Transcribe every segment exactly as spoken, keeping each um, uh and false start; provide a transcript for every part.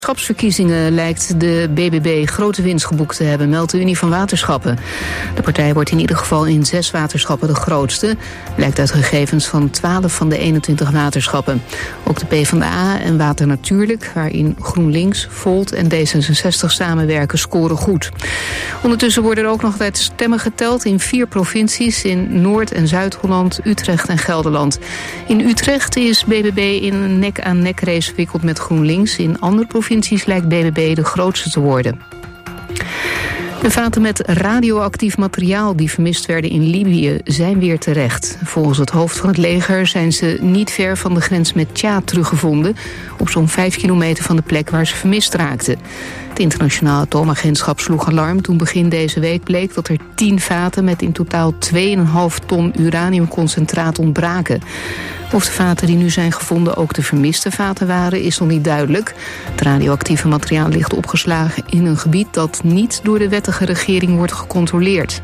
Schapsverkiezingen lijkt de B B B grote winst geboekt te hebben, meldt de Unie van Waterschappen. De partij wordt in ieder geval in zes waterschappen de grootste, blijkt uit gegevens van twaalf van de eenentwintig waterschappen. Ook de PvdA en Water Natuurlijk, waarin GroenLinks, Volt en D zesenzestig samenwerken, scoren goed. Ondertussen worden er ook nog altijd stemmen geteld in vier provincies, in Noord- en Zuid-Holland, Utrecht en Gelderland. In Utrecht is B B B in een nek-aan-nek race verwikkeld met GroenLinks. In andere provincies lijkt B B B de grootste te worden. De vaten met radioactief materiaal die vermist werden in Libië zijn weer terecht. Volgens het hoofd van het leger zijn ze niet ver van de grens met Tjaad teruggevonden, op zo'n vijf kilometer van de plek waar ze vermist raakten. Het internationaal atoomagentschap sloeg alarm toen begin deze week bleek dat er tien vaten met in totaal twee komma vijf ton uraniumconcentraat ontbraken. Of de vaten die nu zijn gevonden ook de vermiste vaten waren, is nog niet duidelijk. Het radioactieve materiaal ligt opgeslagen in een gebied dat niet door de wettige regering wordt gecontroleerd.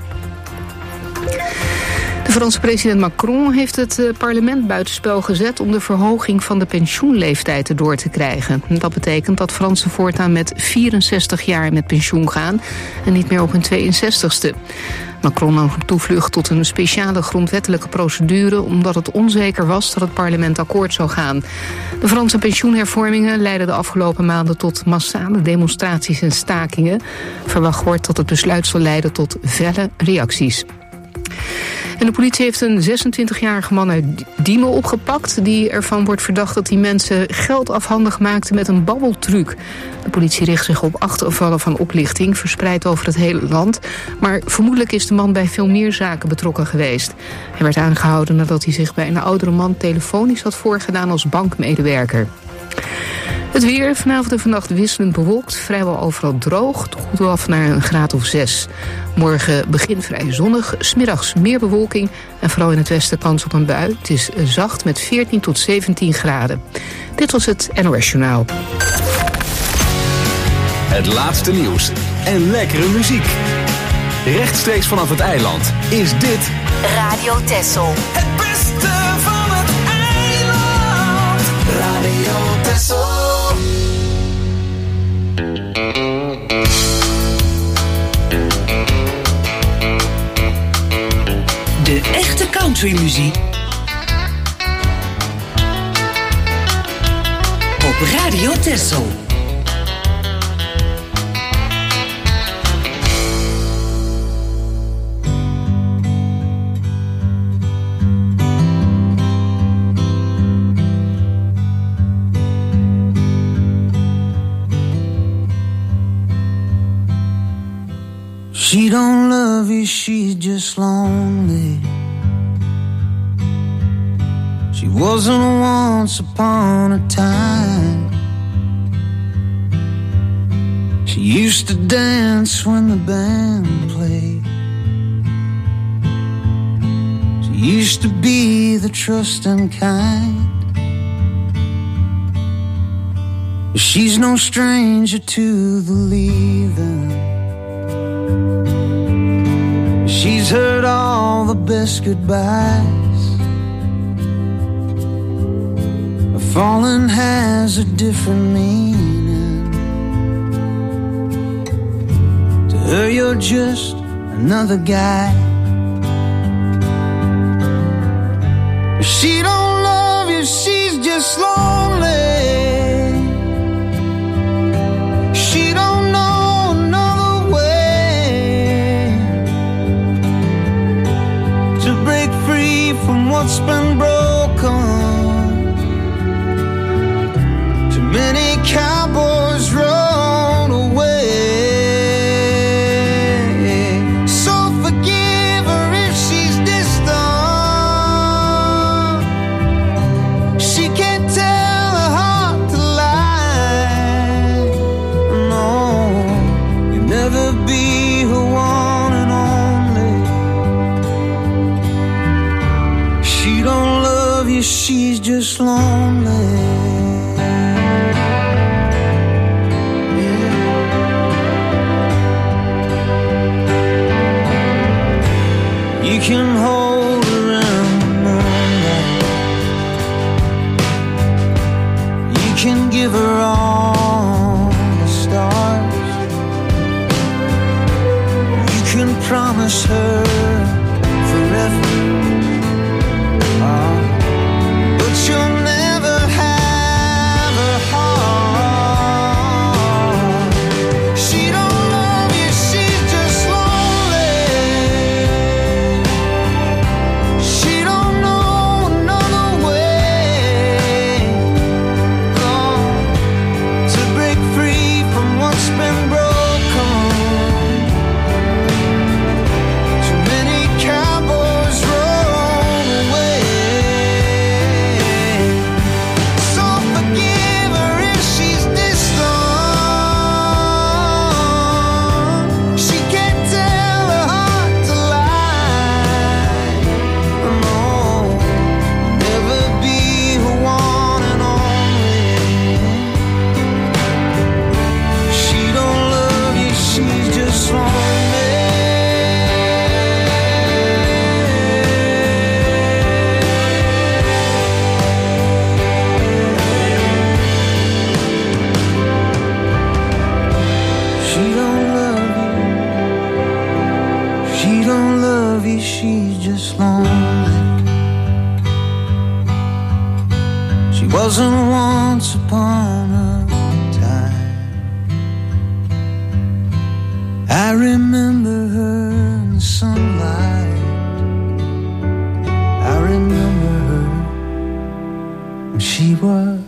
De Franse president Macron heeft het parlement buitenspel gezet om de verhoging van de pensioenleeftijd erdoor te krijgen. Dat betekent dat Fransen voortaan met vierenzestig jaar met pensioen gaan en niet meer op hun tweeënzestigste. Macron nam toevlucht tot een speciale grondwettelijke procedure omdat het onzeker was dat het parlement akkoord zou gaan. De Franse pensioenhervormingen leidden de afgelopen maanden tot massale demonstraties en stakingen. Verwacht wordt dat het besluit zal leiden tot felle reacties. En de politie heeft een zesentwintigjarige man uit Diemen opgepakt die ervan wordt verdacht dat hij mensen geld afhandig maakte met een babbeltruc. De politie richt zich op acht gevallen van oplichting, verspreid over het hele land. Maar vermoedelijk is de man bij veel meer zaken betrokken geweest. Hij werd aangehouden nadat hij zich bij een oudere man telefonisch had voorgedaan als bankmedewerker. Het weer, vanavond en vannacht wisselend bewolkt, vrijwel overal droog, het koelt af naar een graad of zes. Morgen begin vrij zonnig, 's middags meer bewolking en vooral in het westen kans op een bui. Het is zacht met veertien tot zeventien graden. Dit was het N O S Journaal. Het laatste nieuws en lekkere muziek. Rechtstreeks vanaf het eiland is dit Radio Texel. Het beste van het eiland. Radio Texel. De echte countrymuziek op Radio Texel. She don't love you, she's just lonely. She wasn't once upon a time. She used to dance when the band played. She used to be the trusting kind. She's no stranger to the leaving. She's heard all the best goodbyes. Falling has a different meaning. To her you're just another guy. She don't love you, she's just lonely. She don't know another way to break free from what's been broken. Too many cowboys run away. So forgive her if she's distant. She can't tell her heart to lie. No, you'll never be her one and only. She don't love you, she's just lonely. You can hold her in the moonlight. You can give her all. wasn't once upon a time. I remember her in the sunlight. I remember her when she was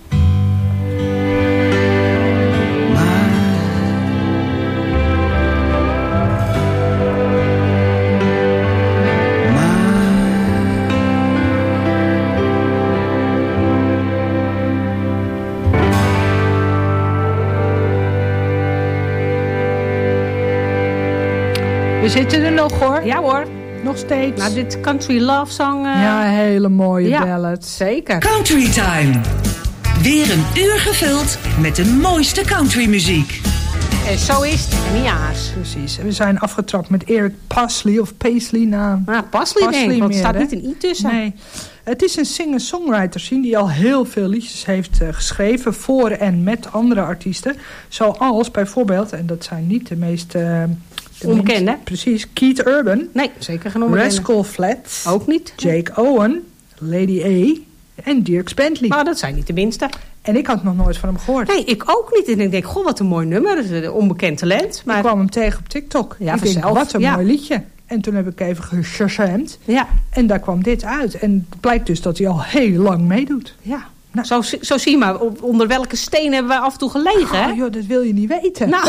We zitten er nog hoor. Ja hoor. Nog steeds. Nou, dit country love song. Uh... Ja, hele mooie ja, ballad. Zeker. Country Time. Weer een uur gevuld met de mooiste countrymuziek. En zo is het. Mia's. Precies. En we zijn afgetrapt met Eric Pasley of Paisley naam. Nou, Pasley, denk ik, want er staat niet een i tussen. Nee. Het is een singer-songwriter zien die al heel veel liedjes heeft uh, geschreven voor en met andere artiesten. Zoals bijvoorbeeld, en dat zijn niet de meest... Uh, onbekende. Precies, Keith Urban. Nee, zeker geen onbekende. Rascal Flatts. Ook niet. Jake Owen, Lady A en Dierks Bentley. Maar dat zijn niet de minste. En ik had nog nooit van hem gehoord. Nee, ik ook niet. En ik denk, goh, wat een mooi nummer. Dat is een onbekend talent. Maar... Ik kwam hem tegen op TikTok. Ja, ik denk, vanzelf. wat een ja. mooi liedje. En toen heb ik even geshazamd. Ja. En daar kwam dit uit. En het blijkt dus dat hij al heel lang meedoet. Ja. Nou. Zo, zo zie je maar, onder welke stenen hebben we af en toe gelegen, hè? Oh, joh, dat wil je niet weten. Nou,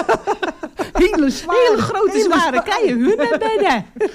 hele zware, hele grote, hele zware, zware. Keien, hun en binnen. uh,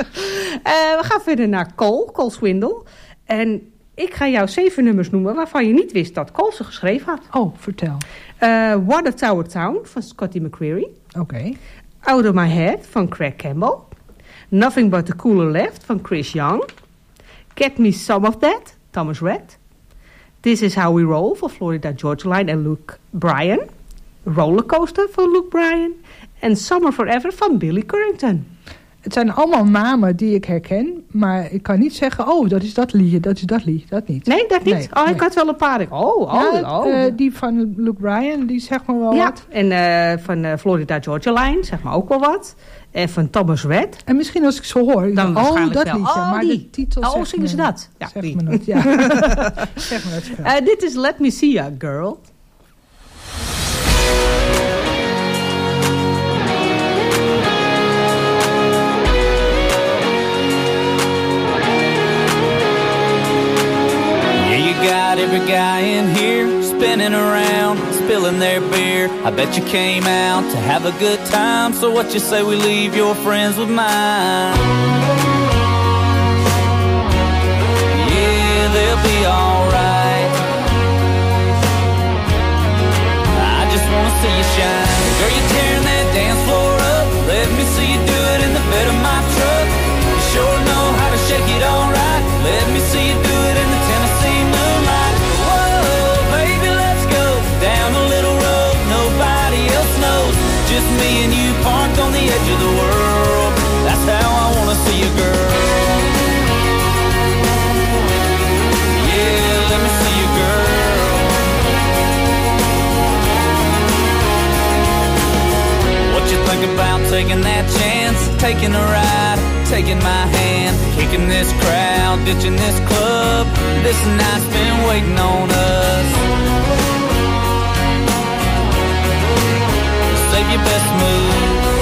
we gaan verder naar Cole, Cole Swindle. En ik ga jou zeven nummers noemen waarvan je niet wist dat Cole ze geschreven had. Oh, vertel. Uh, Water Tower Town van Scotty McCreery. Oké. Okay. Out of My Head van Craig Campbell. Nothing But the Cooler Left van Chris Young. Get Me Some of That, Thomas Rhett. This Is How We Roll van Florida Georgia Line en Luke Bryan. Rollercoaster van Luke Bryan. En Summer Forever van Billy Currington. Het zijn allemaal namen die ik herken, maar ik kan niet zeggen, oh, dat is dat liedje, dat is dat liedje, dat niet. Nee, dat niet? Nee, oh, nee. Ik had wel een paar. Oh, oh, ja, oh. Uh, die van Luke Bryan, die zegt me wel ja, wat. En uh, van uh, Florida Georgia Line, zeg maar ook wel wat. En van Thomas Rhett. En misschien als ik zo hoor, dan oh, waarschijnlijk dat wel. liedje, oh, maar die. de titel oh, zegt zingen me, ze dat? Ja, zeg die. me nooit, ja. Zeg me dat uh, dit is Let Me See Ya, Girl. Got every guy in here spinning around, spilling their beer. I bet you came out to have a good time. So what you say we leave your friends with mine? Yeah, they'll be alright. I just wanna see you shine. Girl, you tearing that dance floor up. Let me see you do it in the bed of my truck. You sure know how to shake it alright. Let me see you do it in the Tennessee moonlight. Whoa, baby, let's go down a little road nobody else knows. Just me and you parked on the edge of the world. That's how I wanna see you, girl. Yeah, let me see you, girl. What you think about taking that chance, taking a ride, taking my hand, kicking this crowd, ditching this club? This night's been waiting on us. Save your best move.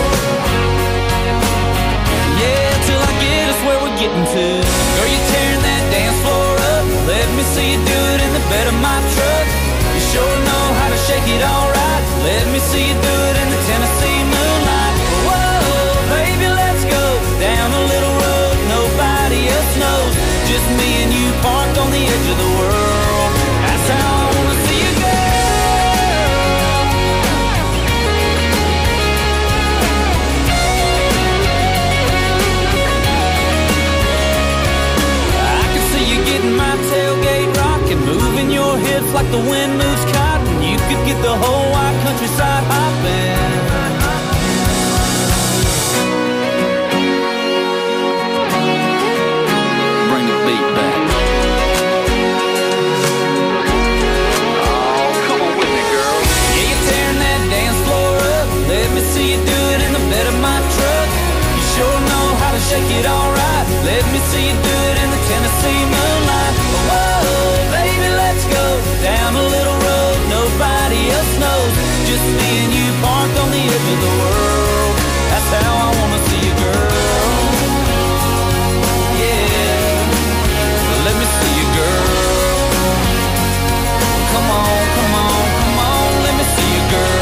Yeah, till I get us where we're getting to. Girl, you tearing that dance floor up. Let me see you do it in the bed of my truck. You sure know how to shake it alright. Let me see you do it in the Tennessee moonlight. Whoa, baby, let's go down a little road nobody else knows. Just me and you parked on the edge of the world. That's how I wanna see you, girl. I can see you getting my tailgate rocking, moving your hips like the wind moves cotton. You could get the whole wide countryside hopping. Shake it alright. Let me see you do it in the Tennessee moonlight. Whoa, baby, let's go Just me and you parked on the edge of the world. That's how I wanna see you, girl. Yeah, let me see you, girl. Come on, come on, come on, let me see you, girl.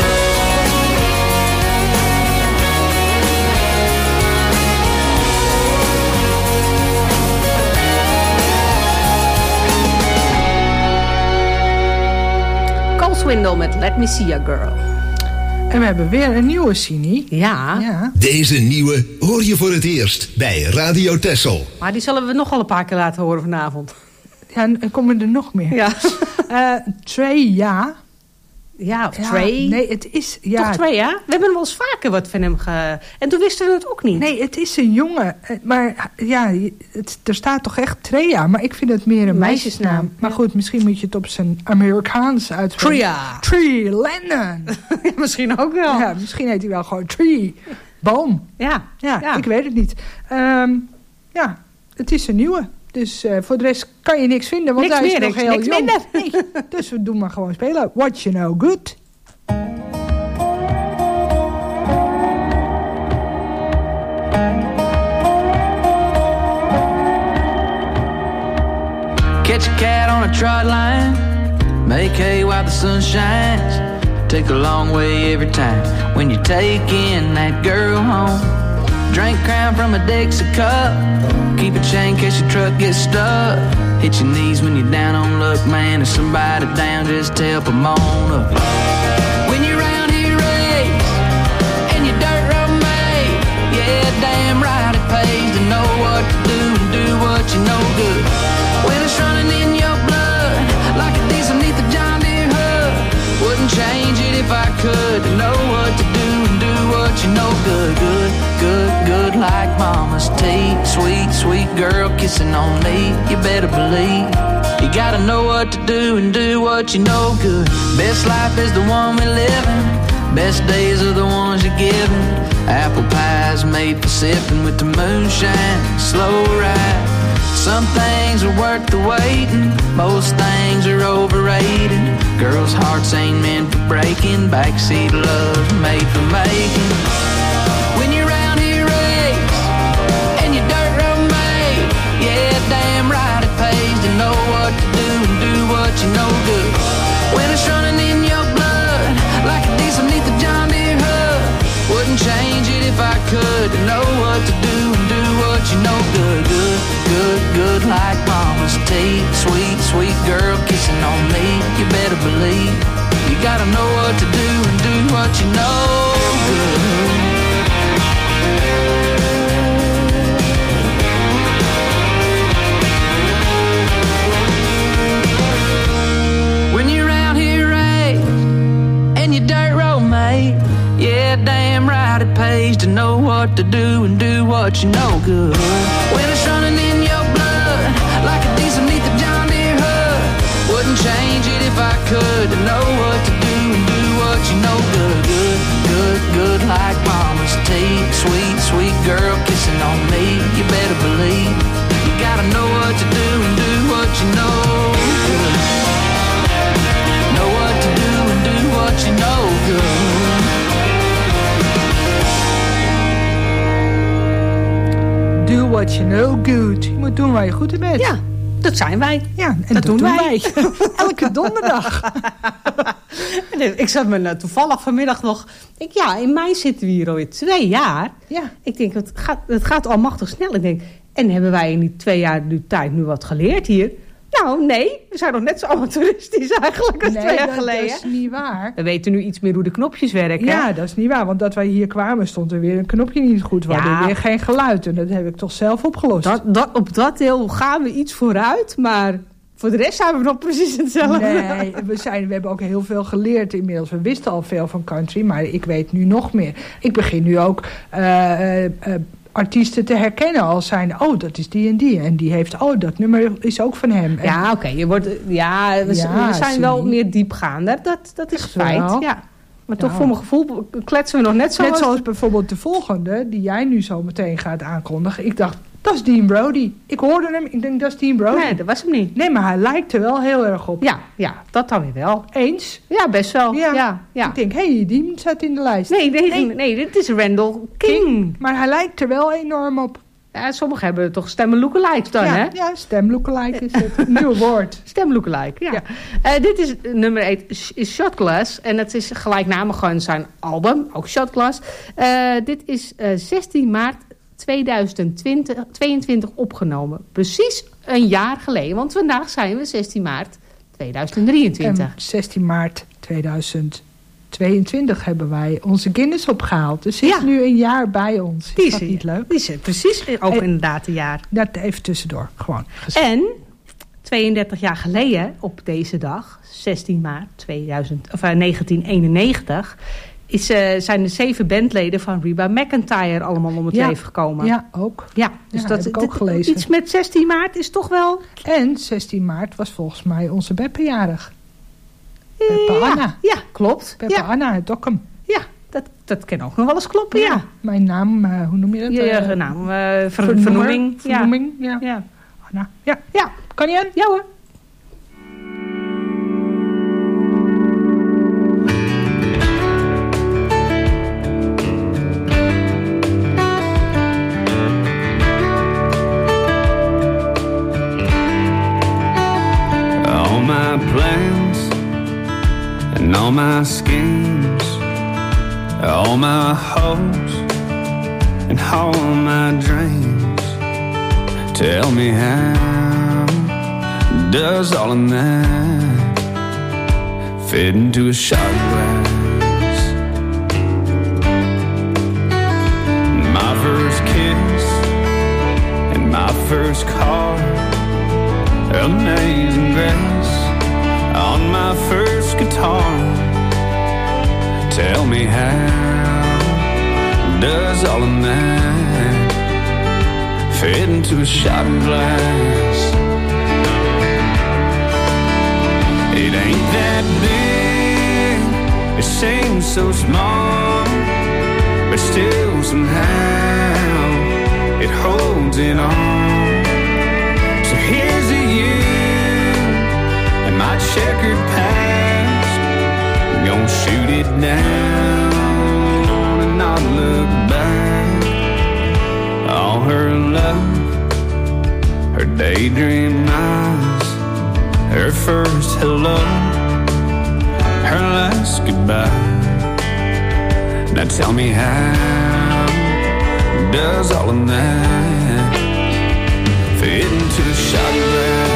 Swindle met Let Me See Ya Girl. En we hebben weer een nieuwe Sini. Ja. ja. Deze nieuwe hoor je voor het eerst bij Radio Texel. Maar die zullen we nogal een paar keer laten horen vanavond. Ja, en komen er nog meer. Ja. uh, Trey, ja. Ja, of ja, Trey. Nee, het is... Ja. Toch Trey, ja? We hebben wel eens vaker wat van hem ge... En toen wisten we het ook niet. Nee, het is een jongen. Maar ja, het, er staat toch echt Treya. Maar ik vind het meer een meisjesnaam. meisjesnaam. Maar goed, misschien moet je het op zijn Amerikaans uitspreken. Treya. Tree Lennon. Ja, misschien ook wel. Ja, misschien heet hij wel gewoon Tree. Boom. Ja. Ja, ja. ik weet het niet. Um, ja, het is een nieuwe. Dus uh, voor de rest kan je niks vinden, want niks hij is meer, nog niks, heel niks jong. Nee. Dus we doen maar gewoon spelen. What You Know Good. Catch a cat on a trot line, make hay while the sun shines. Take a long way every time when you're taking that girl home. Drink Crown from a Dixie cup, keep a chain in case your truck gets stuck. Hit your knees when you're down on luck, man. There's somebody down just to help them on up. When you're round here raised and your dirt road made, yeah, damn right it pays to know what to do and do what you know good. When it's running in your blood like a diesel neath the John Deere hood, wouldn't change it if I could. To know what to do and do what you know good, good, good, good like mama's tea. Sweet, sweet girl kissing on me, you better believe. You gotta know what to do and do what you know good. Best life is the one we live in, best days are the ones you're giving. Apple pies made for sipping with the moonshine, slow ride. Some things are worth the waiting, most things are overrated. Girls' hearts ain't meant for breaking, backseat love's made for making. When you're round here raised and your dirt road made, yeah, damn right it pays to know what to do and do what you know good. When it's running in your blood like a diesel neath the John Deere hood, wouldn't change it if I could. To know what to do and do what you know good, good, good, good like mama's tea. Sweet, sweet girl kissing on me, you better believe. You gotta know what to do and do what you know good. When you're out here raised and your dirt road made, yeah, damn right it pays to know what to do and do what you know good. When it's running in your blood like a diesel neath the John Deere hood, wouldn't change it if I could. To know what to do and do what you know good, good, good, good like mama's tea. Sweet, sweet girl kissing on me, you better believe. You gotta know what to do and do what you know good. Know what to do and do what you know good. Do what you know good. Je moet doen waar je goed in bent. Ja, dat zijn wij. Ja, en dat, dat doen, doen wij. wij. Elke donderdag. Ik zat me nou toevallig vanmiddag nog... Ik, ja, in mei zitten we hier alweer twee jaar. Ja. Ik denk, het gaat, het gaat almachtig snel. Ik denk, en hebben wij in die twee jaar nu tijd nu wat geleerd hier? Nou, nee. We zijn nog net zo amateuristisch eigenlijk als nee, twee jaar dat, geleden. dat is niet waar. We weten nu iets meer hoe de knopjes werken. Ja, dat is niet waar. Want dat wij hier kwamen stond er weer een knopje niet goed. We Ja. hadden weer geen geluid. En dat heb ik toch zelf opgelost. Dat, dat, op dat deel gaan we iets vooruit, maar... Voor de rest zijn we nog precies hetzelfde. Nee, we, zijn, we hebben ook heel veel geleerd inmiddels. We wisten al veel van country, maar ik weet nu nog meer. Ik begin nu ook uh, uh, artiesten te herkennen als zijn... oh, dat is die en die. En die heeft, oh, dat nummer is ook van hem. En, Ja, oké. Okay, wordt ja, we, Ja, we zijn wel meer diepgaander. Dat, dat is Echt feit, wel? ja. Maar Ja. toch voor mijn gevoel kletsen we nog net zo... Net als- zoals bijvoorbeeld de volgende, die jij nu zo meteen gaat aankondigen. Ik dacht Dat is Dean Brody. Ik hoorde hem, ik denk dat is Dean Brody. Nee, dat was hem niet. Nee, maar hij lijkt er wel heel erg op. Ja, ja, dat dan weer wel. Eens? Ja, best wel. Ja. Ja, ja. Ik denk, hé, hey, Dean staat in de lijst. Nee, nee, nee, nee, dit is Randall King. King. Maar hij lijkt er wel enorm op. Ja, sommigen hebben toch stemmen lookalikes dan, ja, hè? Ja, stem lookalike is het. Nieuw woord. Stem lookalike, ja. ja. Uh, dit is nummer één, is Shot Glass. En het is gelijknamig gewoon zijn album, ook Shot Glass. Uh, dit is uh, zestien maart tweeduizend tweeëntwintig opgenomen. Precies een jaar geleden. Want vandaag zijn we zestien maart tweeduizend drieëntwintig. En zestien maart tweeduizend tweeëntwintig hebben wij onze Guinness opgehaald. Dus ze is ja. nu een jaar bij ons. Is die dat niet leuk? Die is precies ook en, inderdaad een jaar. Dat even tussendoor, gewoon. Gezegd. En tweeëndertig jaar geleden, op deze dag, zestien maart tweeduizend, of, uh, negentien eenennegentig... Is, uh, zijn de zeven bandleden van Reba McEntire allemaal om het ja. leven gekomen. Ja, ook. Ja, dus ja, dat heb ik ook gelezen. Iets met zestien maart is toch wel... En zestien maart was volgens mij onze Beppe-jarig. Beppe ja, Anna. Ja, klopt. Beppe ja. Anna uit Dokkum. Ja, dat, dat kan ook nog wel eens kloppen, ja. ja. Mijn naam, uh, hoe noem je dat? Je uh, uh, naam, uh, ver, vernoeming. Vernoeming, ja. ja. ja. Anna. Ja, ja. Kan je aan? Ja hoor. All my schemes, all my hopes, and all my dreams. Tell me how does all of that fit into a shot glass? My first kiss and my first car, Amazing Grace on my first guitar. Tell me how does all of that fit into a shot glass? It ain't that big, it seems so small, but still somehow it holds it all. So here's to you and my checkered past, gonna shoot it down and not look back. All her love, her daydream eyes, her first hello, her last goodbye. Now tell me how does all of that fit into a shot glass?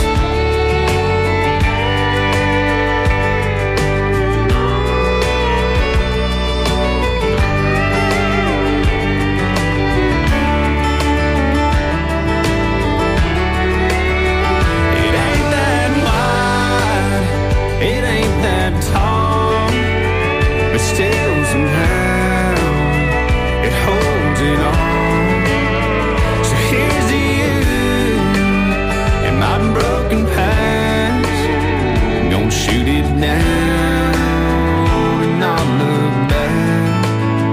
Still somehow it holds it on. So here's to you and my broken past, gonna shoot it down and not look back.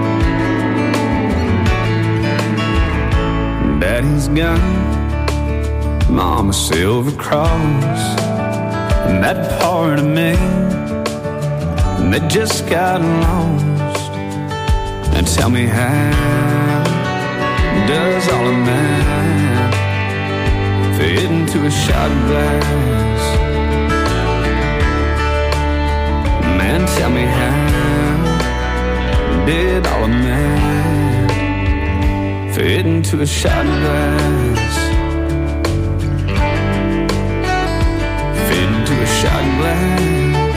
Daddy's gone, Mama's silver cross, and that part of me that just got lost. And tell me how does all of that fit into a shot glass? Man, tell me how did all of that fit into a shot glass? Fit into a shot glass?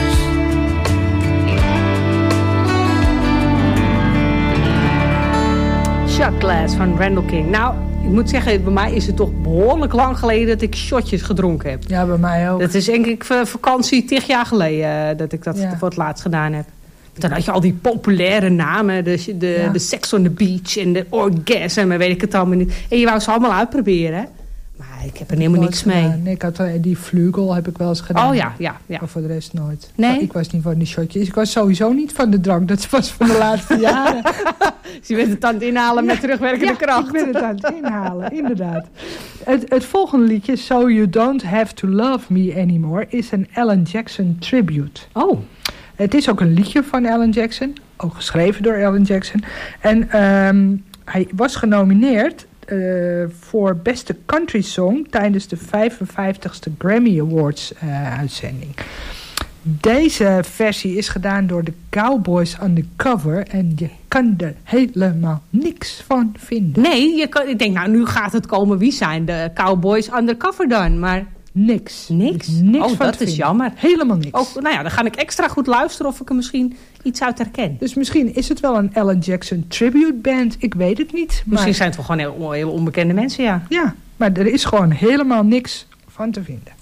Shot Glass van Randall King. Nou, ik moet zeggen, bij mij is het toch behoorlijk lang geleden dat ik shotjes gedronken heb. Ja, bij mij ook. Dat is denk ik vakantie tig jaar geleden dat ik dat ja. voor het laatst gedaan heb. Dan had je al die populaire namen. De, de, ja. de Sex on the Beach en de Orgasm en weet ik het allemaal niet. En je wou ze allemaal uitproberen. Maar ik heb er helemaal niks mee. Gedaan. Nee, ik had die vlugel heb ik wel eens gedaan. Oh ja, ja, ja. Maar voor de rest nooit. Nee? Ik was niet van die shotjes. Ik was sowieso niet van de drank. Dat was van de laatste jaren. Dus je bent het aan het inhalen met terugwerkende ja, kracht. ik ben het aan het inhalen, inderdaad. Het, het volgende liedje, So You Don't Have To Love Me Anymore, is een Alan Jackson tribute. Oh. Het is ook een liedje van Alan Jackson. Ook geschreven door Alan Jackson. En um, hij was genomineerd uh, voor beste country song tijdens de vijfenvijftigste Grammy Awards uh, uitzending. Deze versie is gedaan door de Cowboys Undercover en je kan er helemaal niks van vinden. Nee, je kan, ik denk nou nu gaat het komen. Wie zijn de Cowboys Undercover dan? Maar niks. Niks? niks oh, van dat is vinden. jammer. Helemaal niks. Oh, nou ja, dan ga ik extra goed luisteren of ik er misschien iets uit herken. Dus misschien is het wel een Alan Jackson tribute band. Ik weet het niet. Maar... Misschien zijn het wel gewoon heel, heel onbekende mensen, ja. Ja, maar er is gewoon helemaal niks van te vinden.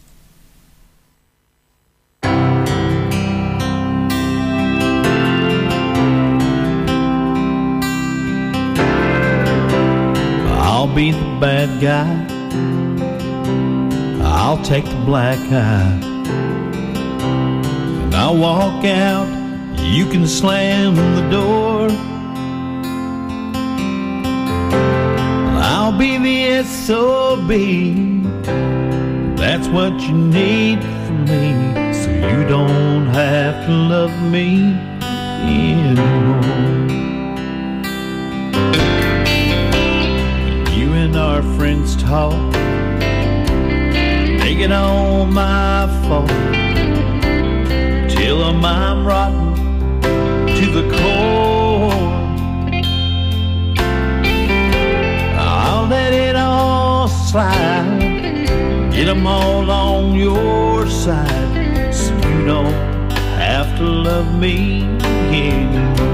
I'll be the bad guy. I'll take the black eye. And I'll walk out. You can slam the door. I'll be the S O B. That's what you need from me. So you don't have to love me anymore. And our friends talk, they get on my fault, tell them I'm rotten to the core. I'll let it all slide, get them all on your side, so you don't have to love me anymore.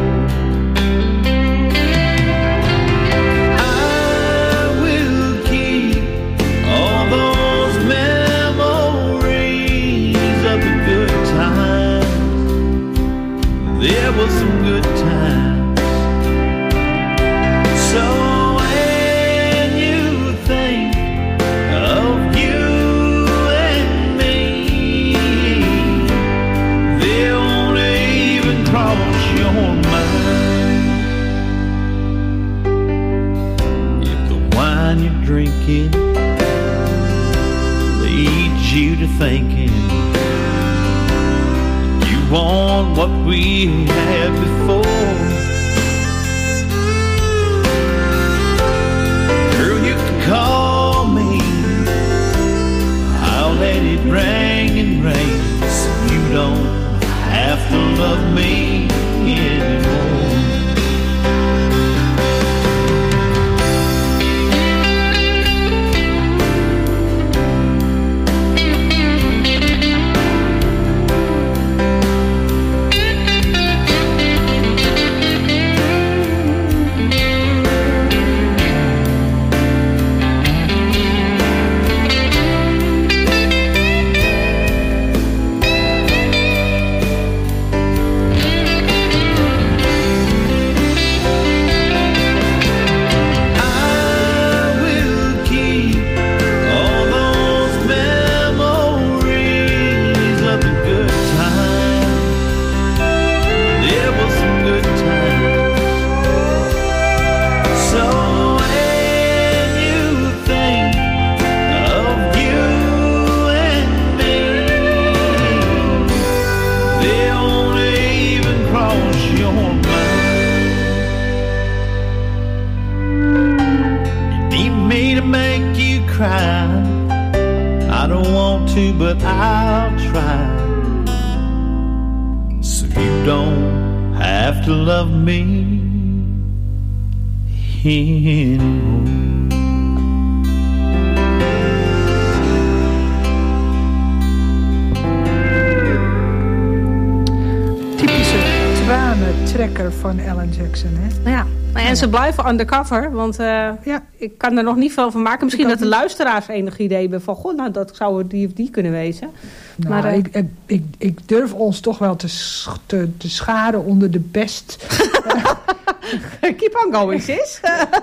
There was some good times. So when you think of you and me, they won't even cross your mind. If the wine you're drinking leads you to thinking want what we had before, girl, you can call me. I'll let it ring and rain, so you don't have to love me anymore. But I'll try, so you don't have to love me anymore. Typische tranentrekker van Alan Jackson, hè? Ja. En ja. Ze blijven undercover, want uh, ja. ik kan er nog niet veel van maken. Misschien dat de luisteraars enig idee hebben van... God, nou, dat zou die of die kunnen wezen. Nou, maar, uh, ik, ik, ik durf ons toch wel te, te, te scharen onder de best... Keep on going, sis.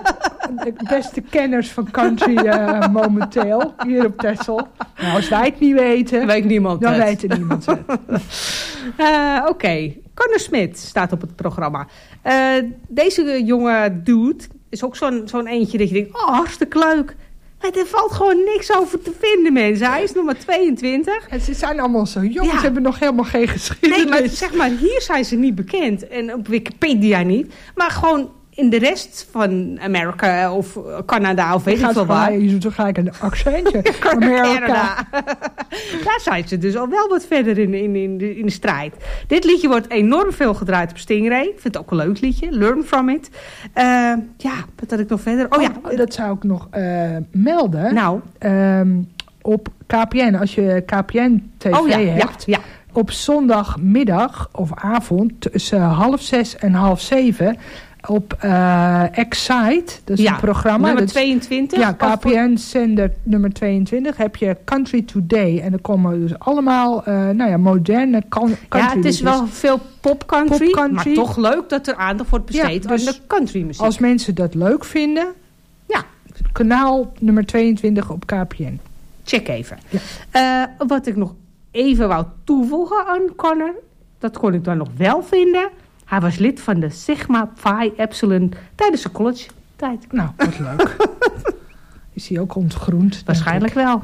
de beste kenners van country uh, momenteel hier op Texel. Nou, als wij het niet weten, weet niemand dan het. weet er niemand het. uh, Oké, okay. Connor Smith staat op het programma. Uh, deze jonge dude is ook zo'n, zo'n eentje dat je denkt, oh, hartstikke leuk. Maar er valt gewoon niks over te vinden, mensen. Hij is nog maar tweeëntwintig. En ze zijn allemaal zo jong. Ja. Ze hebben nog helemaal geen geschiedenis. Nee, maar zeg maar, hier zijn ze niet bekend. En op Wikipedia niet. Maar gewoon in de rest van Amerika of Canada of weet ik veel waar. Je doet toch gelijk een accentje. Amerika. Daar zijn ze dus al wel wat verder in, in, in, de, in de strijd. Dit liedje wordt enorm veel gedraaid op Stingray. Ik vind het ook een leuk liedje. Learn from it. Uh, ja, wat had ik nog verder? Oh, oh ja, dat zou ik nog uh, melden. Nou. Um, op K P N, als je K P N T V oh, ja, hebt. Ja, ja. Op zondagmiddag of avond tussen half zes en half zeven... op uh, Excite, dat is ja, een programma. nummer dat, tweeëntwintig. Ja, K P N-zender nummer tweeëntwintig. Heb je Country Today. En er komen dus allemaal uh, nou ja, moderne country. Ja, het is wel veel pop-country, pop country, maar toch leuk dat er aandacht wordt besteed ja, dus aan de countrymuziek. Als mensen dat leuk vinden, ja. Kanaal nummer tweeëntwintig op K P N. Check even. Ja. Uh, wat ik nog even wou toevoegen aan Connor, dat kon ik dan nog wel vinden. Hij was lid van de Sigma Phi Epsilon tijdens zijn college tijd. Nou, wat leuk. Is hij ook ontgroend? Waarschijnlijk wel.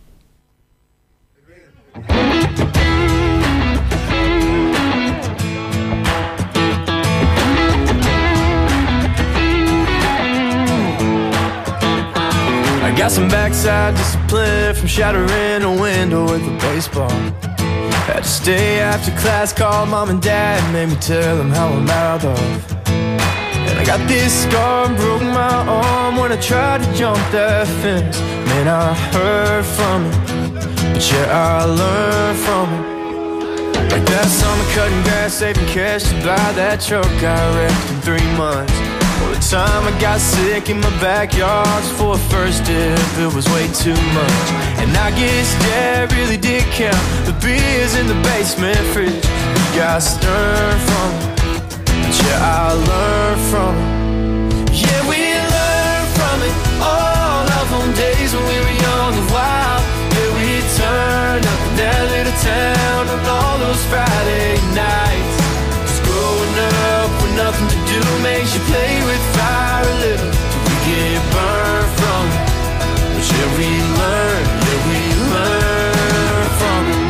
I got some backside discipline from shattering a window with a baseball. Had to stay after class, call mom and dad, made me tell them how I'm out of. And I got this scar and broke my arm when I tried to jump that fence. Man, I heard from it, but yeah, I learned from it. Like that summer cutting grass, saving cash to buy that truck I wrecked in three months. Well, the time I got sick in my backyard for a first dip, it was way too much. And I guess Dad really did count the beers in the basement fridge. We got stern from it, but yeah, I learned from it. Yeah, we learned from it. All of them days when we were young and wild. Yeah, we turned up in that little town on all those Friday nights. Just growing up with nothing to do makes you play with fire a little till we get burned from it. But yeah, we learn, yeah, we learn from it.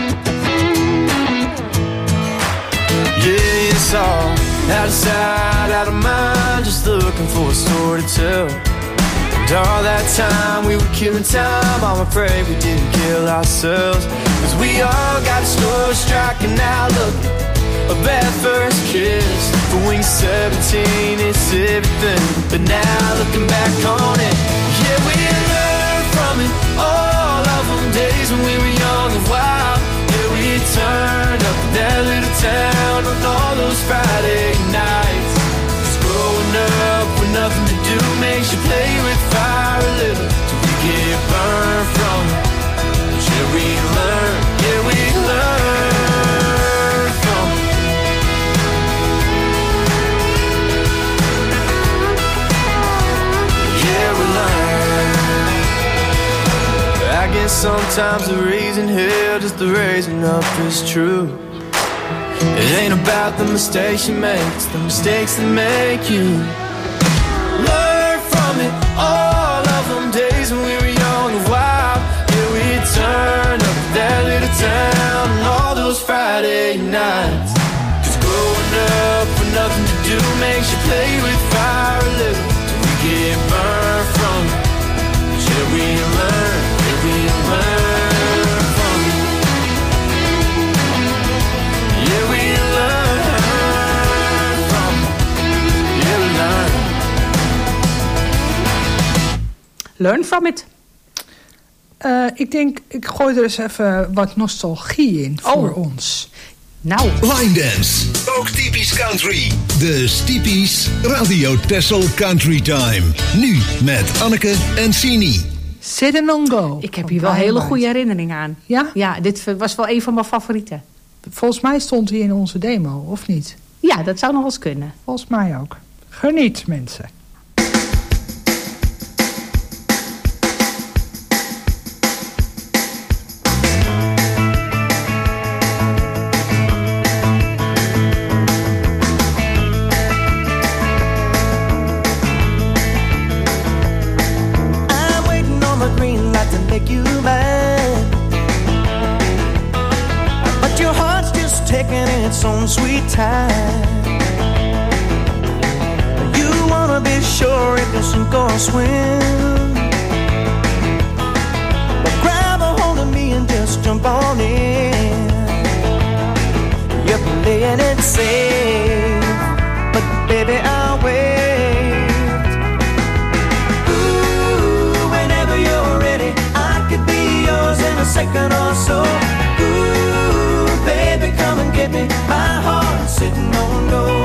Yeah, it's all out of sight, out of mind, just looking for a story to tell. And all that time we were killing time, I'm afraid we didn't kill ourselves. Cause we all got a story striking out, look, a bad first kiss. But when you're seventeen, it's everything. But now looking back on it, yeah, we learned from it. All of them days when we were young and wild. Yeah, we turned up in that little town on all those Friday nights. Just growing up with nothing to do makes you play with fire a little till we get burned from it. But yeah, we learn, yeah, we learn from it. Yeah, we learn. I guess sometimes the reason here, just the raising up is true. It ain't about the mistakes you make, it's the mistakes that make you. Learn from it, all of them days when we were young and wild. Yeah, we turned up at that little town on all those Friday nights. Cause growing up with nothing to do makes you play with fire a little till we get burned from it. But yeah, we learn, yeah, we learn from it. Yeah, we learn from it. Yeah, we learn. Learn from it. Uh, ik denk, ik gooi er eens even wat nostalgie in voor oh. ons. Nou. Line Dance, ook typisch country. De Stiepies Radio Texel Country Time. Nu met Anneke en Sini. Sit and on go. Ik heb hier wel hele goede herinneringen aan. Ja? Ja, dit was wel een van mijn favorieten. Volgens mij stond hij in onze demo, of niet? Ja, dat zou nog eens kunnen. Volgens mij ook. Geniet, mensen. wanna swim, well, grab a hold of me and just jump on in. You're playing it safe, but baby, I'll wait. Ooh, whenever you're ready, I could be yours in a second or so. Ooh, baby, come and get me. My heart's sitting on low.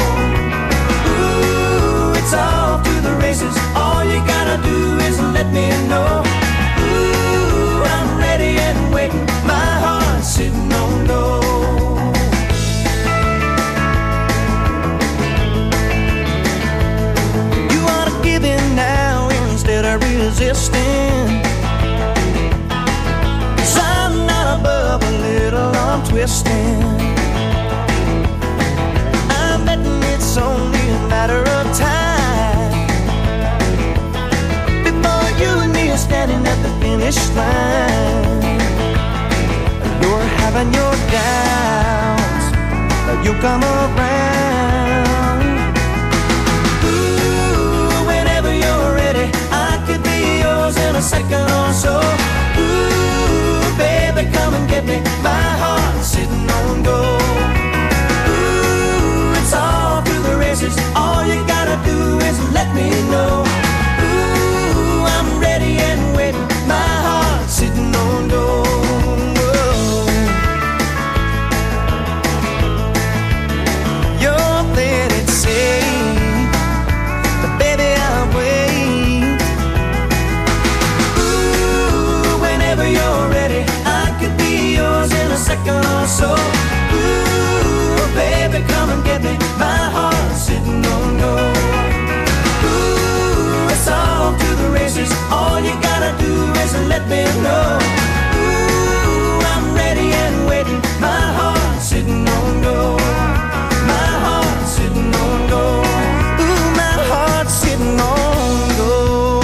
Ooh, it's off to the races. All you gotta do is let me know. Ooh, I'm ready and waiting. My heart's sitting on low. Resisting, 'cause I'm not above a little arm twisting. I'm betting it's only a matter of time before you and me are standing at the finish line. You're having your doubts, but you'll come around. Ooh, whenever you're ready, in a second or so. Ooh, baby, come and get me. My heart's sitting on go. Ooh, it's all through the races. All you gotta do is let me know. Ooh, I'm ready and waiting. My heart's sitting on go. You're there to say, but baby, I'll wait. You're ready, I could be yours in a second or so. Ooh, baby, come and get me. My heart's sitting on go. Ooh, it's all to the races. All you gotta do is let me know. Ooh, I'm ready and waiting. My heart's sitting on go. My heart's sitting on go. Ooh, my heart's sitting on go.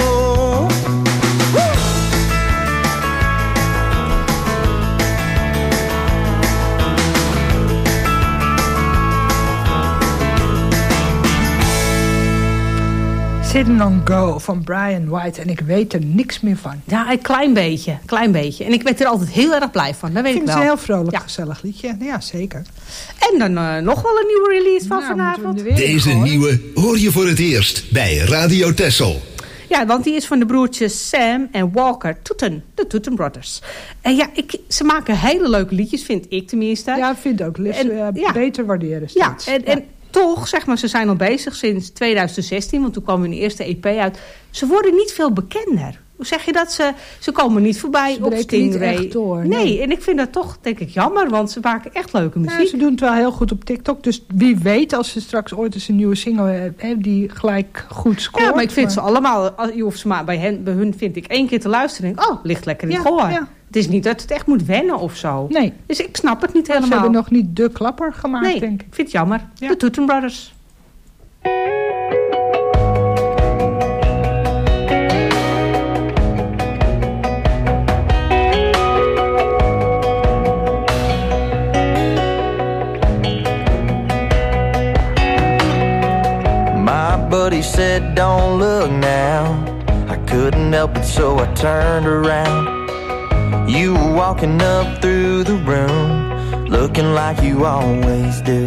Sitting on Go van Brian White. En ik weet er niks meer van. Ja, een klein beetje. klein beetje. En ik werd er altijd heel erg blij van. Dat weet ik, ik vind wel. het een heel vrolijk, ja. gezellig liedje. Ja, zeker. En dan uh, nog wel een nieuwe release van nou, vanavond. Deze nieuwe hoor je voor het eerst bij Radio Texel. Ja, want die is van de broertjes Sam en Walker Toeten, de Toeten Brothers. En ja, ik, ze maken hele leuke liedjes, vind ik tenminste. Ja, ik vind ook. En, uh, ja. Beter waarderen steeds. Ja, en, en toch, zeg maar, ze zijn al bezig sinds twintig zestien, want toen kwam hun eerste E P uit. Ze worden niet veel bekender. Hoe zeg je dat? Ze, ze komen niet voorbij ze op Stingray. Niet echt door, nee. nee, en ik vind dat toch, denk ik, jammer, want ze maken echt leuke muziek. Ja, ze doen het wel heel goed op TikTok. Dus wie weet, als ze straks ooit eens een nieuwe single hebben die gelijk goed scoort. Ja, maar ik vind maar... ze allemaal, je hoeft ze maar bij, hen, bij hun vind ik één keer te luisteren en denk, oh, ligt lekker in het gehoor. Ja. Het is niet dat het echt moet wennen of zo. Nee. Dus ik snap het niet helemaal. Ze hebben nog niet de klapper gemaakt, nee, denk ik. ik vind het jammer. Ja. De Toeten Brothers. Buddy said, don't look now. I couldn't help it, so I turned around. You were walking up through the room, looking like you always do.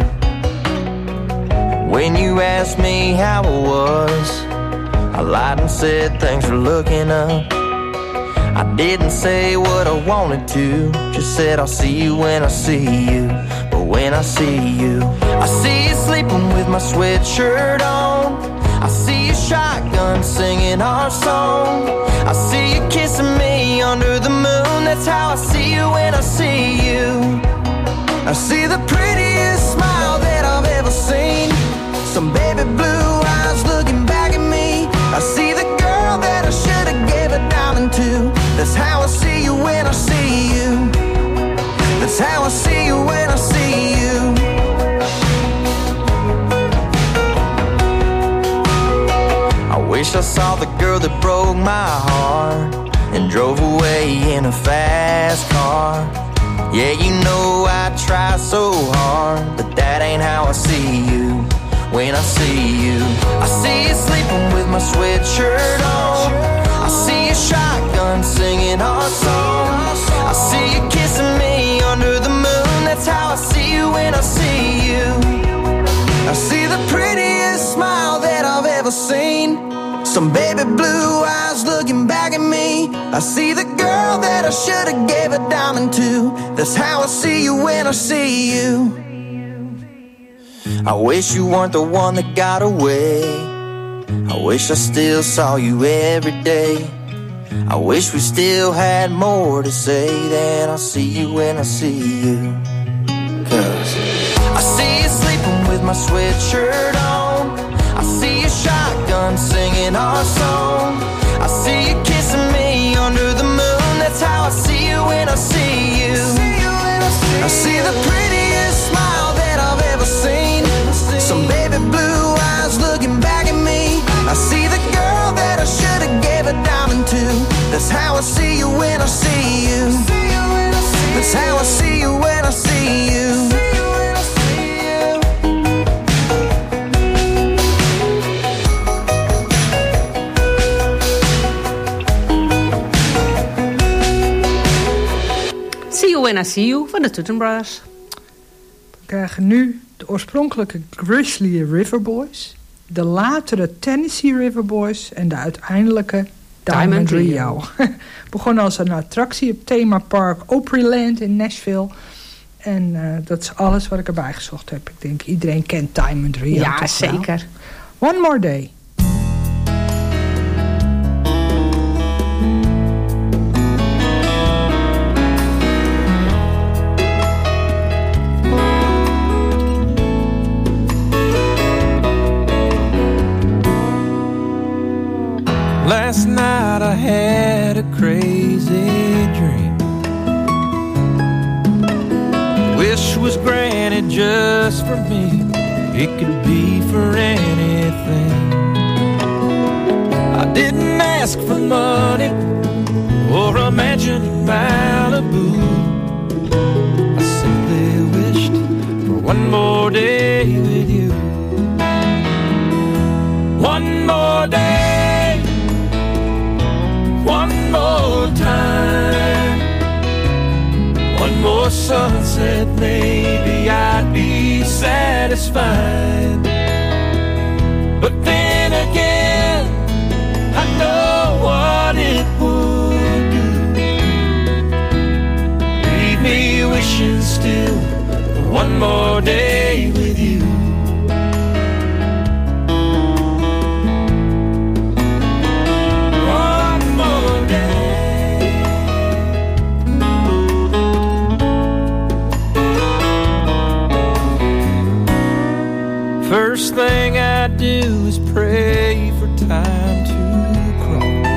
When you asked me how I was, I lied and said thanks for looking up. I didn't say what I wanted to, just said I'll see you when I see you. But when I see you, I see you sleeping with my sweatshirt on. I see you shotgun singing our song. I see you kissing me under the moon. That's how I see you when I see you. I see the prettiest smile that I've ever seen. Some baby blue eyes looking back at me. I see the girl that I should have gave a diamond to. That's how I see you when I see you. That's how I see you when I see you. I wish I saw the girl that broke my heart and drove away in a fast car. Yeah, you know I try so hard, but that ain't how I see you when when I see you. I see you sleeping with my sweatshirt on. I see you shotgun singing our song. I see you kissing me under the moon. That's how I see you when I see you. I see the prettiest smile that I've ever seen. Some baby blue eyes looking back at me. I see the girl that I should have gave a diamond to. That's how I see you when I see you. I wish you weren't the one that got away. I wish I still saw you every day. I wish we still had more to say than I see you when I see you. Cause I see you sleeping with my sweatshirt on. I see you shotgun singing our song. I see you kissing me under the moon. That's how I see you when I see you. I see the prettiest smile that I've ever seen. Some baby blue eyes looking back at me. I see the girl that I should have gave a diamond to. That's how I see you when I see you. That's how I see you when I see you. See You When I See You van de Tutton Brothers. We krijgen nu de oorspronkelijke Grizzly River Boys, de latere Tennessee River Boys en de uiteindelijke Diamond, Diamond Rio. Begon als een attractie op themapark Opryland in Nashville. En uh, dat is alles wat ik erbij gezocht heb. Ik denk iedereen kent Diamond Rio. Ja, toch zeker. Wel? One More Day. Last night I had a crazy dream. Wish was granted just for me. It could be for anything. I didn't ask for money or a mansion in Malibu. I simply wished for one more day with you. One more day, one more time, one more sunset, maybe I'd be satisfied. But then again, I know what it would do. Leave me wishing still for one more day with you. First thing I do is pray for time to crawl.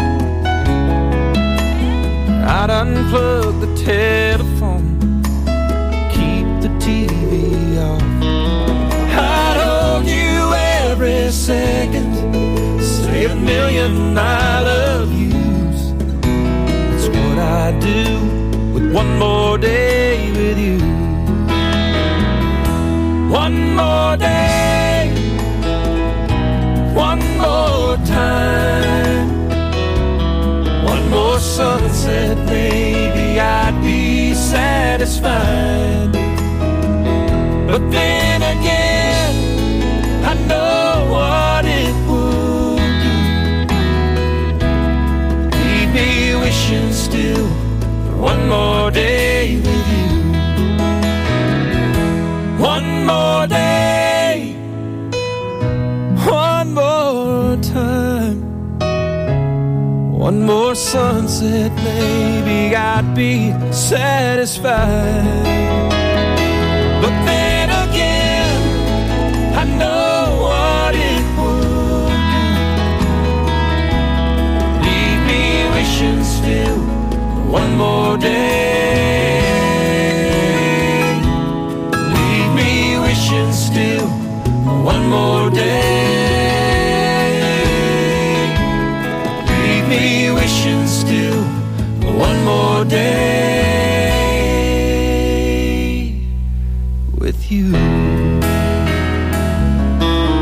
I'd unplug the telephone, keep the T V off. I'd hold you every second, say a million I love yous. That's what I do with one more day with you. One more day, one more time, one more sunset, maybe I'd be satisfied. But then again, I know what it would do. Leave me wishing still for one more day with you. One more day, one more time, one more sunset, maybe I'd be satisfied. But then again, I know what it would do. Leave me wishing still for one more day. Still one more day. Leave me wishing still one more day with you.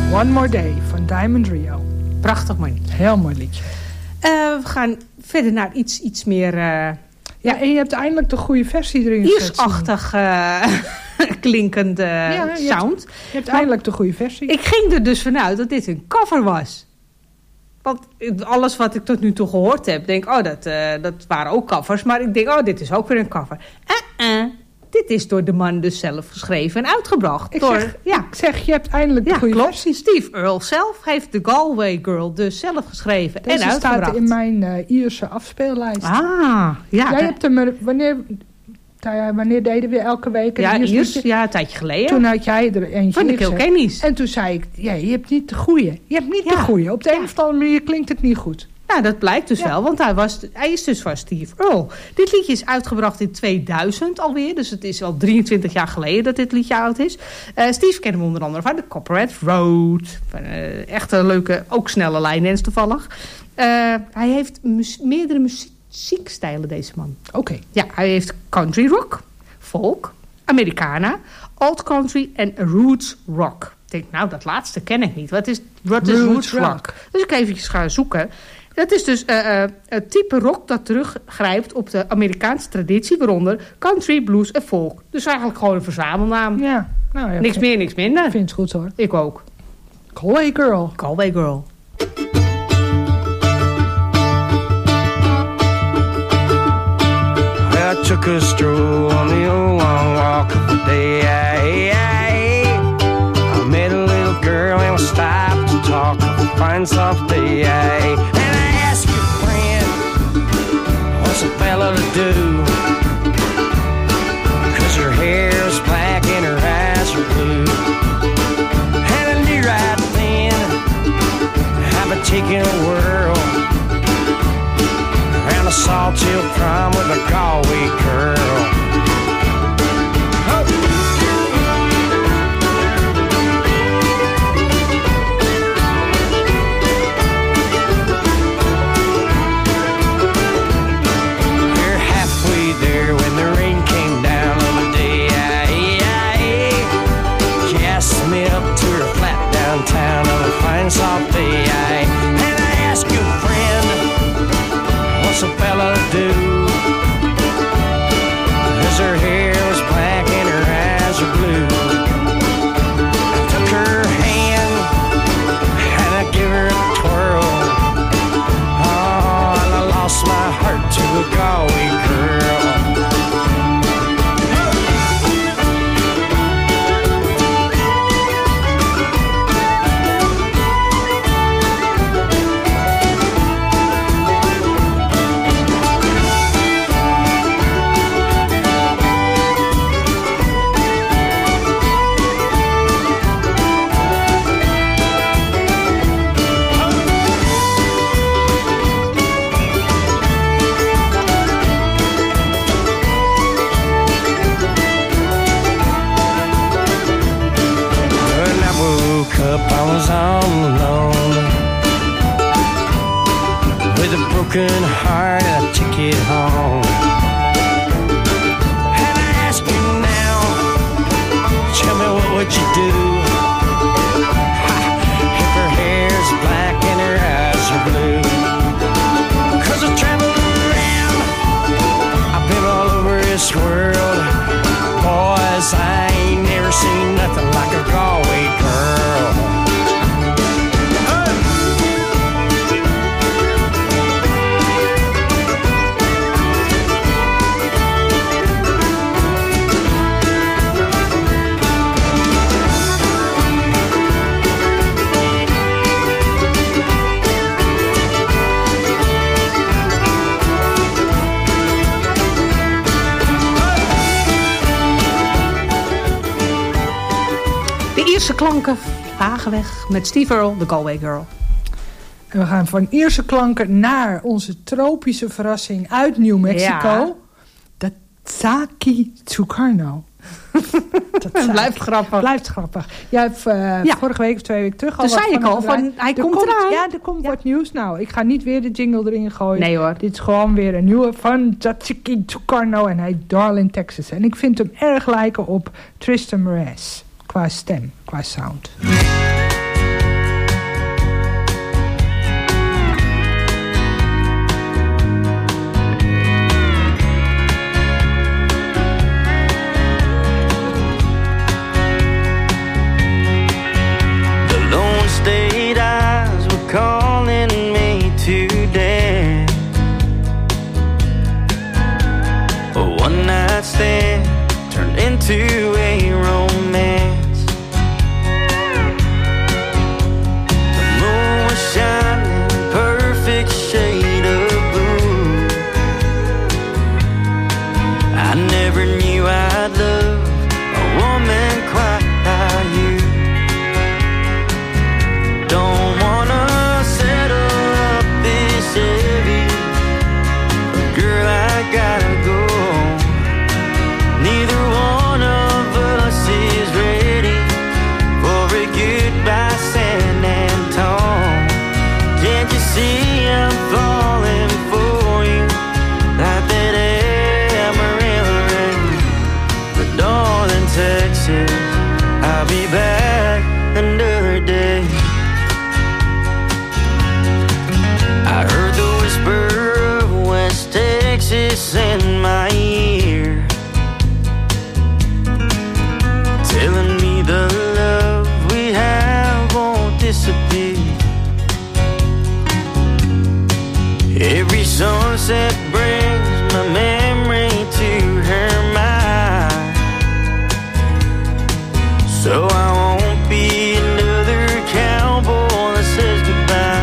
One More Day van Diamond Rio. Prachtig mooi. Heel mooi liedje. Uh, we gaan verder naar iets, iets meer... Uh, ja, en je hebt eindelijk de goede versie erin gezet. Iersachtig uh, klinkende ja, je sound. Hebt, je hebt eindelijk de goede versie. Ik ging er dus vanuit dat dit een cover was. Want alles wat ik tot nu toe gehoord heb, denk oh, dat, uh, dat waren ook covers. Maar ik denk, oh, dit is ook weer een cover. Uh-uh. Dit is door de man dus zelf geschreven en uitgebracht. Ik, door, zeg, ja. ik zeg, je hebt eindelijk de ja, goede klopt. versie. Steve Earle zelf heeft de Galway Girl dus zelf geschreven Deze en uitgebracht. staat in mijn uh, Ierse afspeellijst. Ah, ja. Jij hebt hem, wanneer, wanneer deden we elke week een ja, Iers Iers, liedje? ja, een tijdje geleden. Toen had jij er eentje Van de Kilkenny's. En toen zei ik, ja, je hebt niet de goeie. Je hebt niet ja. de goeie. Op de ja. een of andere manier klinkt het niet goed. Nou, dat blijkt dus ja. wel, want hij, was, hij is dus van Steve Earle. Dit liedje is uitgebracht in tweeduizend alweer, dus het is al drieëntwintig jaar geleden dat dit liedje oud is. Uh, Steve kennen we onder andere van de Copperhead Road. Van, uh, echt een leuke, ook snelle lijnens toevallig. Uh, hij heeft mu- meerdere muziekstijlen, deze man. Oké. Okay. Ja, hij heeft country rock, folk, Americana, old country en roots rock. Ik denk, nou, dat laatste ken ik niet. Wat is, wat is roots, roots rock? rock? Dus ik even ga zoeken. Dat is dus uh, uh, het type rock dat teruggrijpt op de Amerikaanse traditie, waaronder country, blues en folk. Dus eigenlijk gewoon een verzamelnaam. Ja. Nou, ja niks meer, niks minder. Ik vind het goed hoor. Ik ook. Galway Girl. Galway Girl. I took a stroll on the old long walk of the day. I, I, I met a little girl and we stopped to talk of a fine soft day. I, and I asked your friend, what's a fella to do? Cause her hair is black and her eyes are blue. And I knew right then I've been taking a whirl around a Sawtill prom with a Galway girl. Downtown on a fine soft day, I, and I asked your friend, what's a fella do? Cause her hair was black and her eyes are blue. I took her hand and I gave her a twirl. Oh, and I lost my heart to a Galway girl. Up, I was all alone with a broken heart and a ticket home. And I ask you now, tell me what would you do if her hair's black and her eyes are blue? Cause I've traveled around, I've been all over this world. Boys, I ain't never seen nothing like a Galway girl. Ierse klanken, Wagenweg met Steve Earle, de Galway Girl. En we gaan van Ierse klanken naar onze tropische verrassing uit New Mexico. Ja. De Tsaki Tsukarno. Dat blijft grappig. Blijft grappig. Jij hebt uh, ja. vorige week of twee weken terug al wat zei ik al, van, hij komt, komt eraan. Ja, er komt ja. wat nieuws. Nou, ik ga niet weer de jingle erin gooien. Nee hoor. Dit is gewoon weer een nieuwe van Tsaki Tsukarno en hij heet Darlin, Texas. En ik vind hem erg lijken op Tristan Mraz. Qua stem, qua sound. one night stand turned into a romance. The moon was shining, perfect shade of blue. I never knew I'd love a woman quite like you. Don't wanna settle up this heavy, but girl, I gotta go. Neither one of us is ready for a goodbye, San Antone. Can't you see I'm falling for you like that Amarillo rain? But darling, Texas, I'll be back another day. I heard the whisper of West Texas in my ear, telling me the love we have won't disappear. Every sunset brings my memory to her mind, so I won't be another cowboy that says goodbye.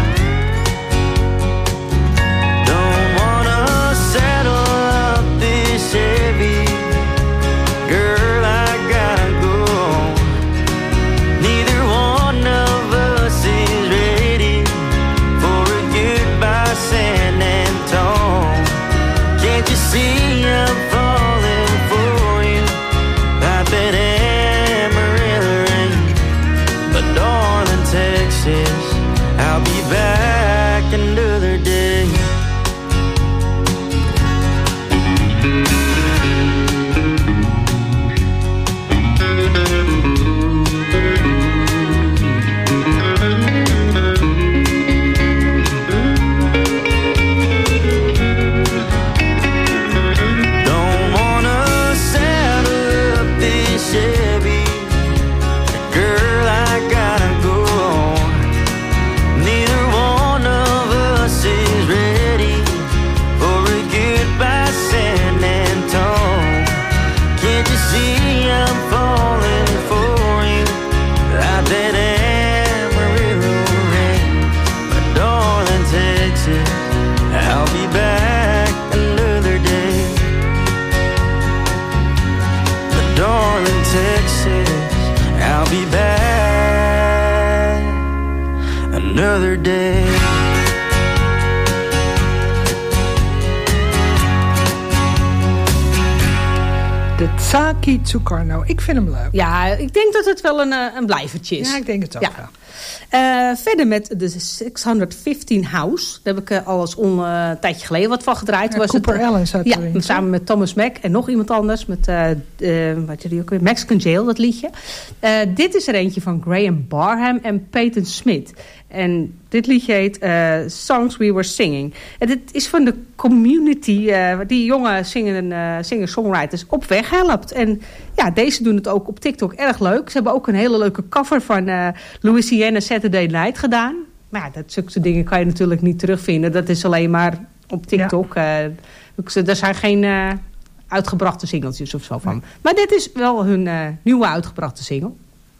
Don't wanna saddle up this heavy, girl, I gotta go. Neither one of us is ready for a goodbye, San Antone. Can't you see I'm falling for you like that Amarillo rain? But darling, Texas, I'll be back another day. Don't wanna saddle up this Chevy, girl, I gotta go. Neither one of us is ready for a goodbye, San Antone. Can't you see I'm falling for you like that Amarillo rain? But darling, Texas, I'll be back another day. But darling, Texas, I'll be back another day. De Tsaki Tsukarno. Ik vind hem leuk. Ja, ik denk dat het wel een, eh, een blijvertje is. Ja, ik denk het ook Ja. wel. Eh, verder met de zeshonderdvijftien House. Daar heb ik uh, al eens on, uh, een tijdje geleden wat van gedraaid. Ja, Was Cooper het, uh, Allen zat ja, erin, samen met Thomas Mack en nog iemand anders. Met uh, uh, wat je die ook weer, Mexican Jail, dat liedje. Uh, dit is er eentje van Graham Barham en Peyton Smith. En dit liedje heet uh, Songs We Were Singing. En dit is van de community uh, die jonge zingen, uh, singer-songwriters op weg helpt. En ja, deze doen het ook op TikTok erg leuk. Ze hebben ook een hele leuke cover van uh, Louisiana Saturday Night gedaan. Maar ja, dat soort dingen kan je natuurlijk niet terugvinden. Dat is alleen maar op TikTok. Ja. Uh, er zijn geen uh, uitgebrachte singeltjes of zo van. Nee. Maar dit is wel hun uh, nieuwe uitgebrachte single.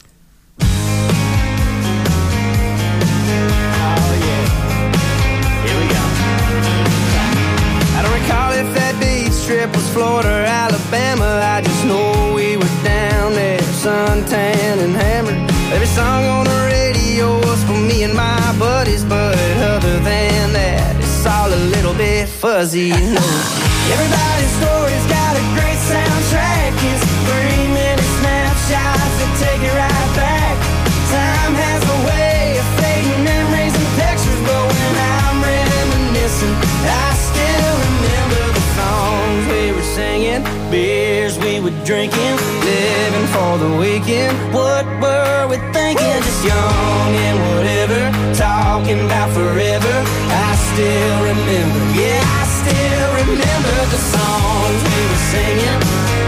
Trip was Florida or Alabama. I just know we were down there, suntan and hammered. Every song on the radio was for me and my buddies, but other than that, it's all a little bit fuzzy, you know. Everybody's story's got a great soundtrack. It's three minute snapshots that take it right back. Time has a way of fading memories and pictures, but when I'm reminiscing, I still remember the songs we were singing, beers we were drinking, living for the weekend. What were we thinking? Just young and whatever, talking about forever. I still remember, yeah, I still remember the songs we were singing.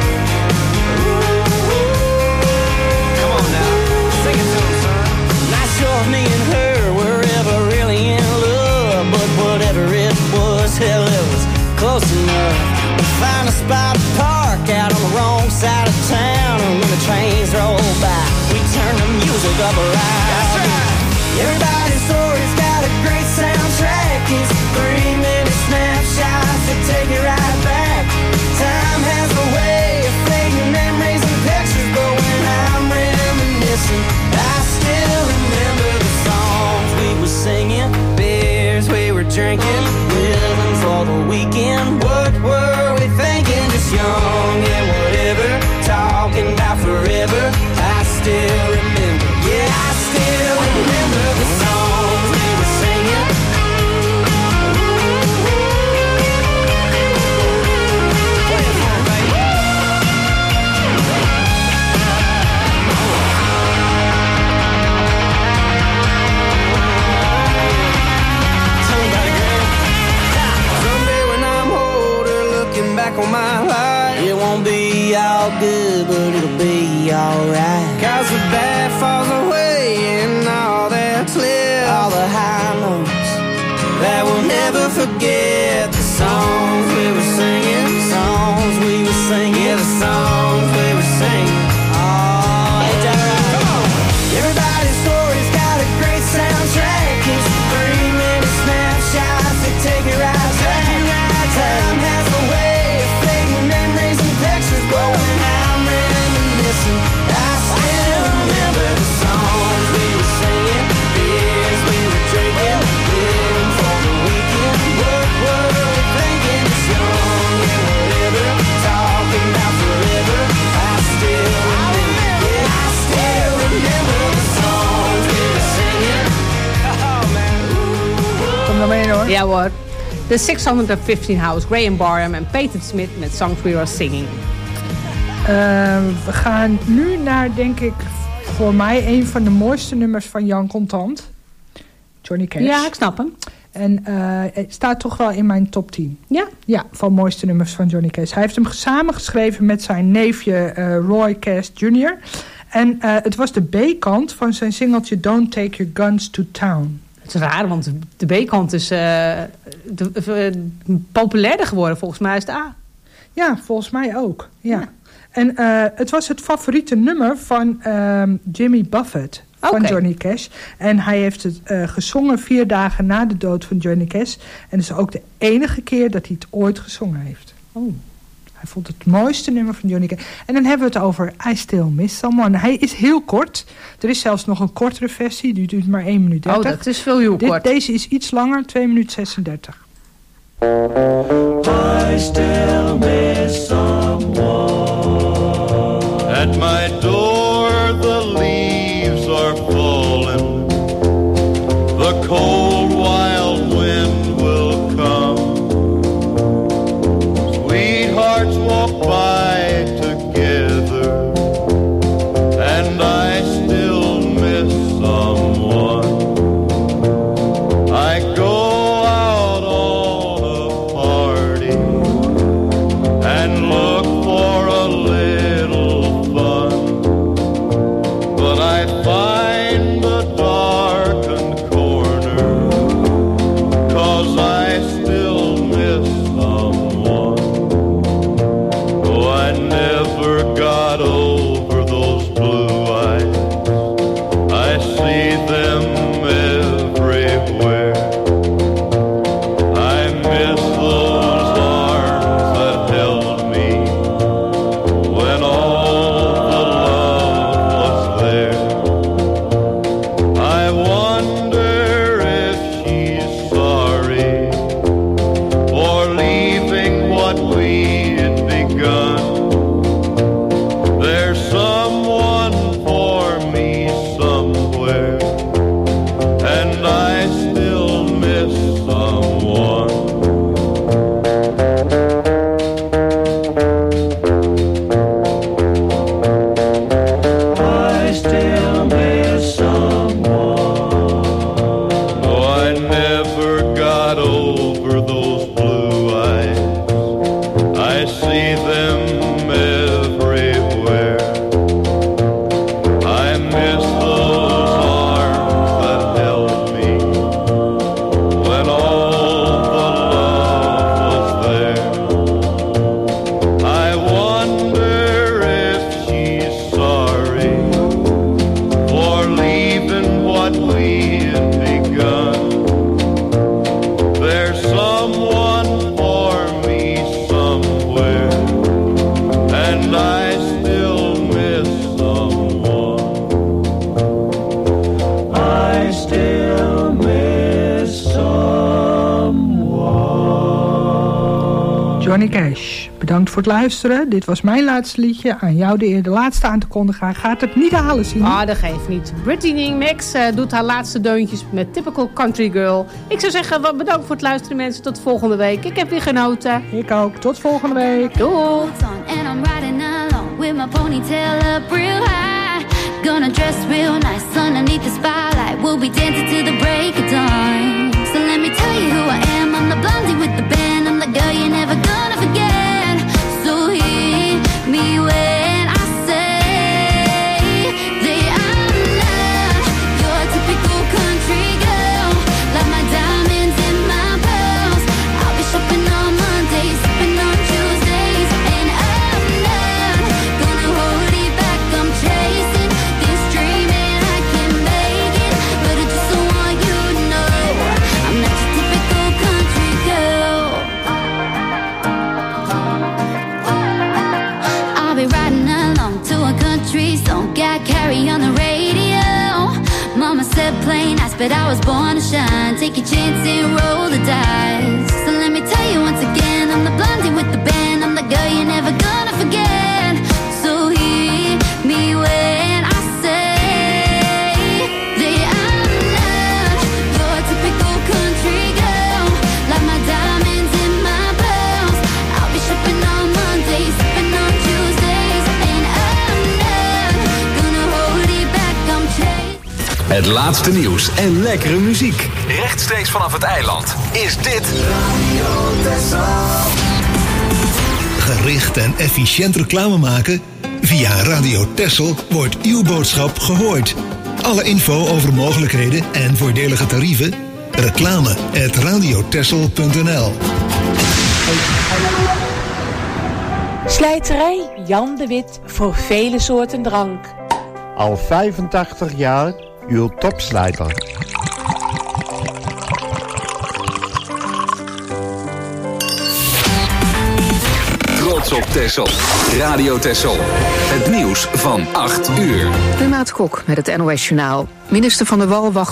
Come on now, sing it to 'em, son. Not sure if me and her were ever really in love, but whatever it was, hell, it was close enough. Find a spot to park out on the wrong side of town, and when the trains roll by, we turn the music up loud. That's right. Everybody's story's got a great soundtrack. It's three-minute snapshots that take it right back. Time has a way of fading memories and pictures, but when I'm reminiscing, I still remember the songs we were singing, beers we were drinking, living for the weekend. What were we thinking? Just young and whatever, talking about forever. I still remember, yeah, I still remember the songs we were singing. Play it for me, baby. Tell me about it, girl. Someday when I'm older, looking back on my life, it won't be all good, but it'll be alright. Cause the bad falls away and all that's left, all the high notes that we'll never forget. The songs we were singing, songs we were singing, yeah, the songs we were singing. Oh, ain't that right? Come on! Everybody's story's got a great soundtrack. It's three-minute snapshots that take it right back. Time has a way of fading memories and pictures, but when I'm reminiscing, I still remember the songs we were singing, beers we were drinking, living for the weekend. What were we thinking? It's young and whatever, talking about forever. I still remember, yeah, I still remember the songs we were singing. Oh man, Kom dan mee hoor. Ja hoor. De six fifteen House, Graham Barham en Peyton Smith met Songs We Were Singing. Uh, we gaan nu naar, denk ik, voor mij een van de mooiste nummers van Jan Contant. Johnny Cash. Ja, ik snap hem. En uh, het staat toch wel in mijn top tien. Ja? Ja, van mooiste nummers van Johnny Cash. Hij heeft hem samen geschreven met zijn neefje uh, Roy Cash junior En uh, het was de B-kant van zijn singeltje Don't Take Your Guns to Town. Het is raar, want de B-kant is uh, de, uh, populairder geworden. Volgens mij is het A. Ja, volgens mij ook. Ja. Ja. En uh, het was het favoriete nummer van uh, Jimmy Buffett, van Okay. Johnny Cash. En hij heeft het uh, gezongen vier dagen na de dood van Johnny Cash. En het is ook de enige keer dat hij het ooit gezongen heeft. Oh. Hij vond het het mooiste nummer van Johnny Cash. En dan hebben we het over I Still Miss Someone. Hij is heel kort. Er is zelfs nog een kortere versie. Die duurt maar één minuut dertig. Oh, dat is veel heel Dit, kort. Deze is iets langer, twee minuten zesendertig. I still miss someone. At my door the leaves are falling. The cold wild wind will come. Sweethearts walk by together, and I still miss someone. I go out on a party and look for a little fun. Johnny Cash. Bedankt voor het luisteren. Dit was mijn laatste liedje. Aan jou de eer de laatste aan te kondigen. Hij gaat het niet halen, zien. Ah, dat geeft niet. Brittany Max uh, doet haar laatste deuntjes met Typical Country Girl. Ik zou zeggen, wat bedankt voor het luisteren, mensen. Tot volgende week. Ik heb weer genoten. Ik ook. Tot volgende week. Doei. With my ponytail up real high, gonna dress real nice underneath the spotlight. We'll be dancing till the break of dawn. So let me tell you who I am. I'm the blondie with the band. I'm the girl you're never gonna forget. So hear me when I say that I'm not your typical country girl. Like my diamonds and my pearls. I'll be shopping on Mondays, sipping on Tuesdays, and I'm not gonna hold it back. I'm chasing this dream and I can make it, but I just don't want you to know I'm not your typical country girl. I'll be riding along to a country song, got Carrie on the radio. Mama said play nice, but I was born to shine. Take a chance and roll the dice. So let me tell you once again, I'm the blondie with the band. I'm the girl you're never gonna forget. So hear me when I say that I'm not your typical country girl. Like my diamonds and my pearls. I'll be shopping on Mondays, sipping on Tuesdays, and I'm not gonna hold it back. I'm chasing. Het laatste nieuws en lekkere muziek. Rechtstreeks vanaf het eiland is dit Radio Texel. Gericht en efficiënt reclame maken? Via Radio Texel wordt uw boodschap gehoord. Alle info over mogelijkheden en voordelige tarieven? Reclame at radiotexel punt n l. Slijterij Jan de Wit voor vele soorten drank. Al vijfentachtig jaar uw topslijter. Trots op Texel. Radio Texel. Het nieuws van acht uur. Renate Kok met het N O S Journaal. Minister Van der Wal wacht